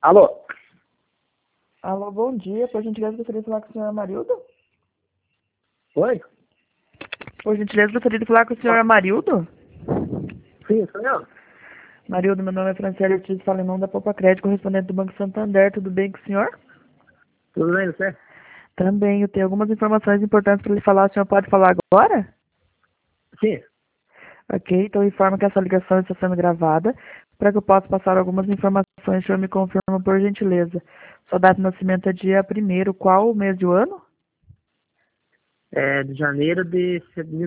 Alô? Alô, bom dia. Por gentileza, gostaria de falar com o senhor Amarildo? Oi? Por gentileza, gostaria de falar com o senhor Amarildo? Sim, sou eu. Amarildo, meu nome é Franciele Ortiz, falo em nome da Poupa Crédito, correspondente do Banco Santander. Tudo bem com o senhor? Tudo bem, você? Também, eu tenho algumas informações importantes para lhe falar. O senhor pode falar agora? Sim. Ok, então informo que essa ligação está sendo gravada. Para que eu possa passar algumas informações, o senhor me confirma, por gentileza. Sua data de nascimento é dia 1º, qual o mês do ano? É de janeiro de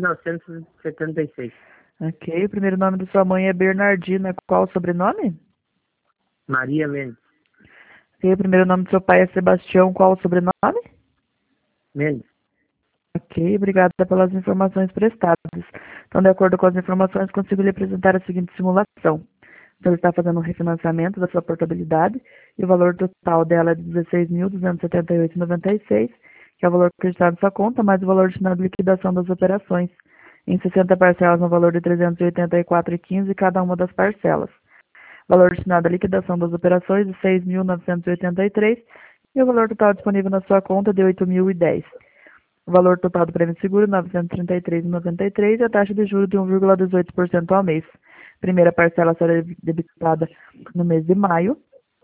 1976. Ok, o primeiro nome da sua mãe é Bernardina, qual o sobrenome? Maria Mendes. Ok, o primeiro nome do seu pai é Sebastião, qual o sobrenome? Mendes. Ok, obrigada pelas informações prestadas. Então, de acordo com as informações, consigo lhe apresentar a seguinte simulação. O senhor está fazendo um refinanciamento da sua portabilidade e o valor total dela é de R$ 16.278,96, que é o valor acreditado em sua conta, mais o valor destinado à liquidação das operações, em 60 parcelas no valor de R$ 384,15 cada uma das parcelas. Valor destinado à liquidação das operações de R$ 6.983 e o valor total disponível na sua conta de R$ 8.010. O valor total do prêmio de seguro, R$ 933,93 e a taxa de juros de 1,18% ao mês. Primeira parcela será debitada no mês de maio.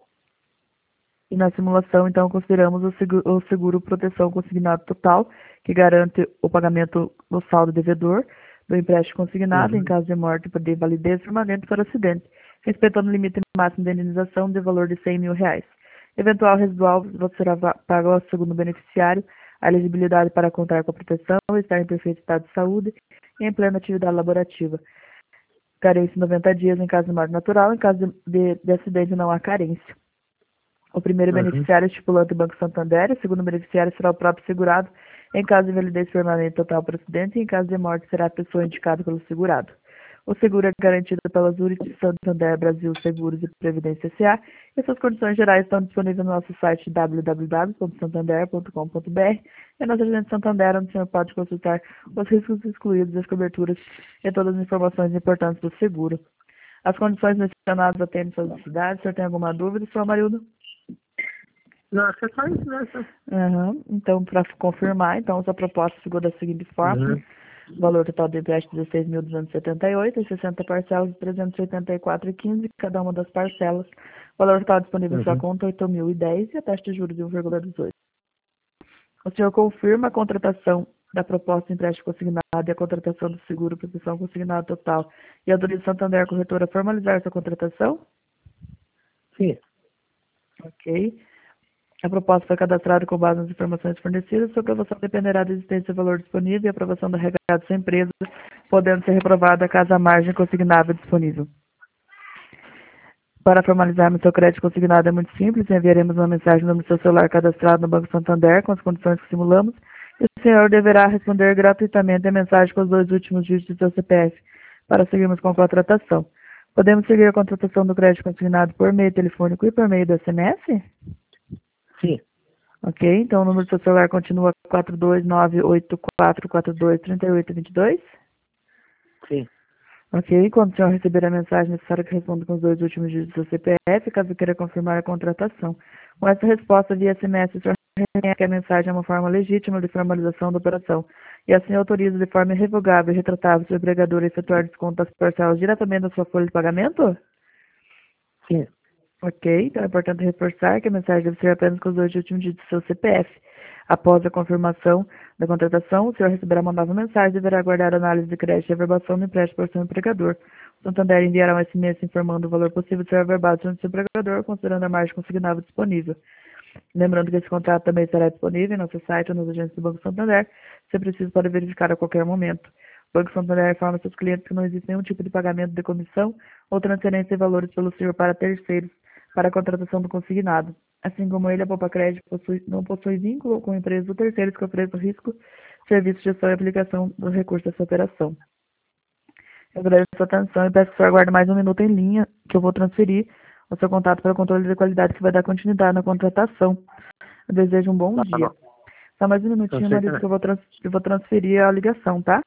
E na simulação, então, consideramos o seguro proteção consignado total, que garante o pagamento do saldo devedor do empréstimo consignado em caso de morte por invalidez permanente por acidente, respeitando o limite máximo de indenização de valor de R$ 100.000. Eventual residual será pago ao segundo beneficiário. A elegibilidade para contar com a proteção, estar em perfeito estado de saúde e em plena atividade laborativa. Carência 90 dias em caso de morte natural, em caso de acidente não há carência. O primeiro beneficiário é o estipulante do Banco Santander, o segundo beneficiário será o próprio segurado, em caso de invalidez permanente total por acidente, e em caso de morte será a pessoa indicada pelo segurado. O seguro é garantido pela Zurich Santander Brasil Seguros e Previdência S.A. e suas condições gerais estão disponíveis no nosso site www.santander.com.br e nossa agente Santander, onde o senhor pode consultar os riscos excluídos, as coberturas e todas as informações importantes do seguro. As condições mencionadas atendem suas necessidades. O senhor tem alguma dúvida, senhor Amarildo? Não, acho que é só isso, né? Então, para confirmar, então, sua proposta ficou da seguinte forma. Valor total do empréstimo de 16.278 e 60 parcelas de 384,15 cada uma das parcelas. Valor total disponível em sua conta 8.010 e a taxa de juros de 1,18. O senhor confirma a contratação da proposta de empréstimo consignado e a contratação do seguro proteção consignado total e autoriza Santander Corretora a formalizar essa contratação? Sim. Ok. A proposta foi cadastrada com base nas informações fornecidas. Sua aprovação dependerá da existência do valor disponível e a aprovação do regado da sua empresa, podendo ser reprovada caso a margem consignável disponível. Para formalizarmos seu crédito consignado é muito simples. Enviaremos uma mensagem no seu celular cadastrado no Banco Santander com as condições que simulamos e o senhor deverá responder gratuitamente a mensagem com os 2 últimos dígitos do seu CPF para seguirmos com a contratação. Podemos seguir a contratação do crédito consignado por meio telefônico e por meio do SMS? Sim. Ok, então o número do seu celular continua 42984423822? Sim. Ok, quando o senhor receber a mensagem necessária que responda com os 2 últimos dígitos do seu CPF, caso queira confirmar a contratação. Com essa resposta via SMS, o senhor reconhece que a mensagem é uma forma legítima de formalização da operação e assim autoriza de forma irrevogável e retratável o seu empregador a efetuar desconto das parcelas diretamente da sua folha de pagamento? Sim. Ok, então é importante reforçar que a mensagem deve ser apenas com os 2 últimos dígitos do seu CPF. Após a confirmação da contratação, o senhor receberá uma nova mensagem e deverá aguardar a análise de crédito e averbação do empréstimo por seu empregador. O Santander enviará um SMS informando o valor possível de ser averbado junto ao seu empregador, considerando a margem consignável disponível. Lembrando que esse contrato também estará disponível em nosso site ou nas agências do Banco Santander. Se preciso, pode verificar a qualquer momento. O Banco Santander informa seus clientes que não existe nenhum tipo de pagamento de comissão ou transferência de valores pelo senhor para terceiros para a contratação do consignado. Assim como ele, a Poupa Crédito não possui vínculo com empresas ou terceiros que ofereçam risco, serviço de gestão e aplicação do recurso dessa operação. Eu agradeço a sua atenção e peço que o senhor aguarde mais um minuto em linha, que eu vou transferir o seu contato para o controle de qualidade que vai dar continuidade na contratação. Eu desejo um bom dia. Só mais um minutinho, marido, que eu vou transferir a ligação, tá?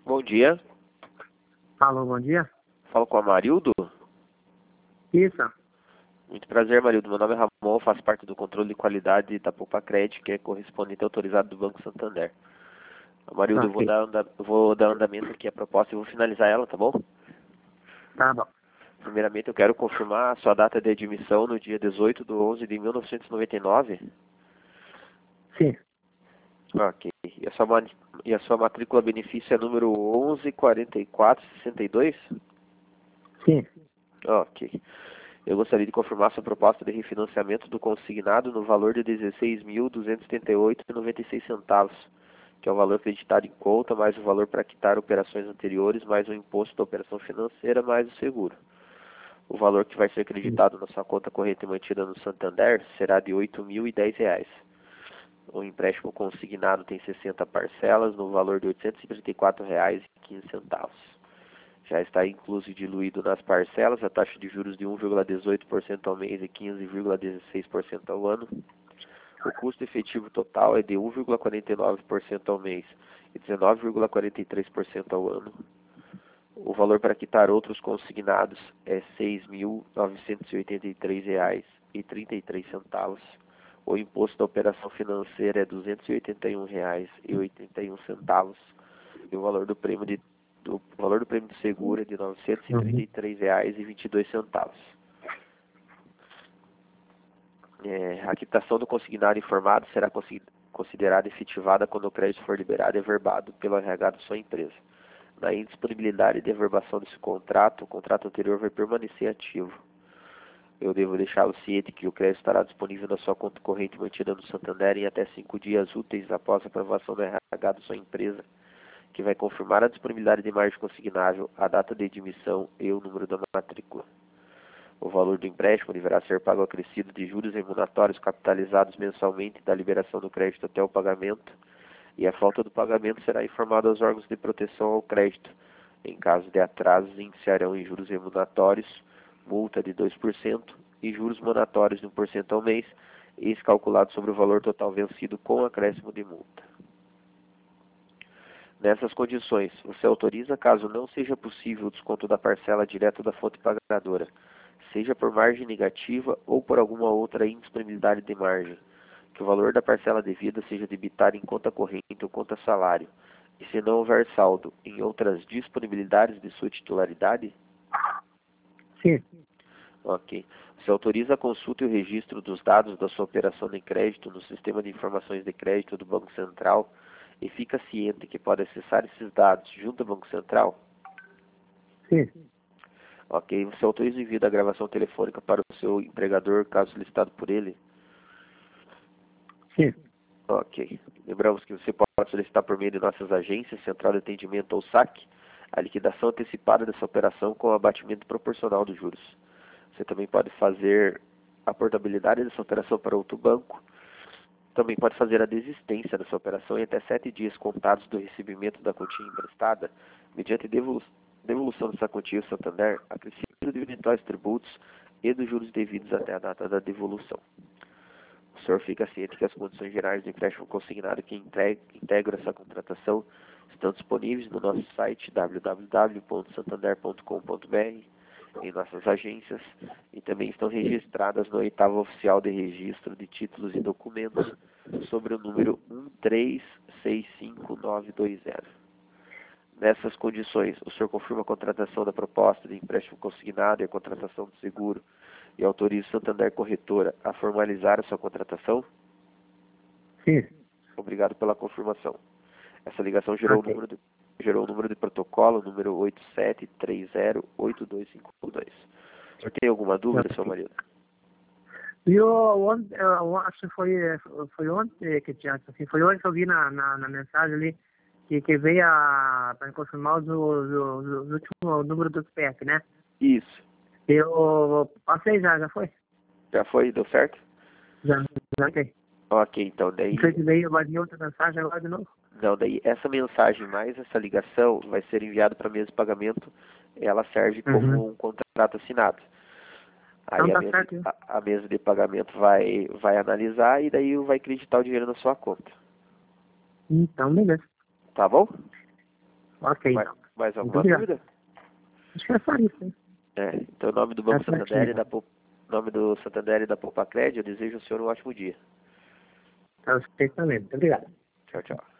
Bom dia. Alô, bom dia. Falo com a Marildo. Isso. Muito prazer, Marildo. Meu nome é Ramon, faço parte do controle de qualidade da Poupa Crédito, que é correspondente autorizado do Banco Santander. Marildo, Ok. eu vou dar andamento aqui à proposta e vou finalizar ela, tá bom? Tá bom. Primeiramente, eu quero confirmar a sua data de admissão no dia 18/11/1999. Sim. Ok. E a sua matrícula benefício é número 114462? Sim. Ok. Eu gostaria de confirmar sua proposta de refinanciamento do consignado no valor de R$ 16.278,96, que é o valor acreditado em conta, mais o valor para quitar operações anteriores, mais o imposto da operação financeira, mais o seguro. O valor que vai ser acreditado na sua conta corrente mantida no Santander será de R$ 8.010. O empréstimo consignado tem 60 parcelas no valor de R$ 834,15. Já está incluso e diluído nas parcelas a taxa de juros de 1,18% ao mês e 15,16% ao ano. O custo efetivo total é de 1,49% ao mês e 19,43% ao ano. O valor para quitar outros consignados é R$ 6.983,33. O imposto da operação financeira é R$ 281,81. E o valor do prêmio de seguro é de R$ 933,22. A quitação do consignado informado será considerada efetivada quando o crédito for liberado e averbado pelo RH da sua empresa. Na indisponibilidade de averbação desse contrato, o contrato anterior vai permanecer ativo. Eu devo deixá-lo ciente que o crédito estará disponível na sua conta corrente mantida no Santander em até 5 dias úteis após a aprovação do RH da sua empresa, que vai confirmar a disponibilidade de margem consignável, a data de admissão e o número da matrícula. O valor do empréstimo deverá ser pago acrescido de juros remuneratórios capitalizados mensalmente da liberação do crédito até o pagamento, e a falta do pagamento será informada aos órgãos de proteção ao crédito. Em caso de atrasos, iniciarão em juros remuneratórios, multa de 2% e juros moratórios de 1% ao mês, ex calculado sobre o valor total vencido com acréscimo de multa. Nessas condições, você autoriza, caso não seja possível o desconto da parcela direto da fonte pagadora, seja por margem negativa ou por alguma outra indisponibilidade de margem, que o valor da parcela devida seja debitado em conta corrente ou conta salário, e se não houver saldo em outras disponibilidades de sua titularidade? Sim. Ok. Você autoriza a consulta e o registro dos dados da sua operação de crédito no sistema de informações de crédito do Banco Central e fica ciente que pode acessar esses dados junto ao Banco Central? Sim. Ok. Você autoriza o envio da gravação telefônica para o seu empregador, caso solicitado por ele? Sim. Ok. Lembramos que você pode solicitar por meio de nossas agências, Central de Atendimento ou SAC, a liquidação antecipada dessa operação com o abatimento proporcional dos juros. Você também pode fazer a portabilidade dessa operação para outro banco. Também pode fazer a desistência dessa operação em até 7 dias contados do recebimento da quantia emprestada, mediante devolução dessa quantia ao Santander, acrescido de eventuais tributos e dos juros devidos até a data da devolução. O senhor fica ciente que as condições gerais do empréstimo consignado que integram essa contratação estão disponíveis no nosso site www.santander.com.br, em nossas agências, e também estão registradas no oitavo oficial de registro de títulos e documentos sobre o número 1365920. Nessas condições, o senhor confirma a contratação da proposta de empréstimo consignado e a contratação do seguro e autoriza o Santander Corretora a formalizar a sua contratação? Sim. Obrigado pela confirmação. Essa ligação gerou Ok. o número de protocolo, número 87308252. O senhor tem alguma dúvida, seu marido? E eu acho que foi ontem que tinha, assim, foi hoje que eu vi na mensagem ali que veio para confirmar os últimos números do CPF, né? Isso. Eu passei já foi? Já foi? Deu certo? Já ok. Ok, então daí... Não sei se veio mais outra mensagem agora de novo. Não, daí essa mensagem mais essa ligação vai ser enviada para a mesa de pagamento. Ela serve como um contrato assinado. Aí Então tá certo. a mesa de pagamento vai analisar e daí vai acreditar o dinheiro na sua conta. Então, beleza. Tá bom? Ok, Mais, então. mais alguma Muito dúvida? Acho que é só isso, hein? Então, em nome do Banco Tá Santander certinho. em nome do Santander e da Poupa Crédito, eu desejo ao senhor um ótimo dia. Tá perfeitamente. Muito obrigado. Tchau, tchau.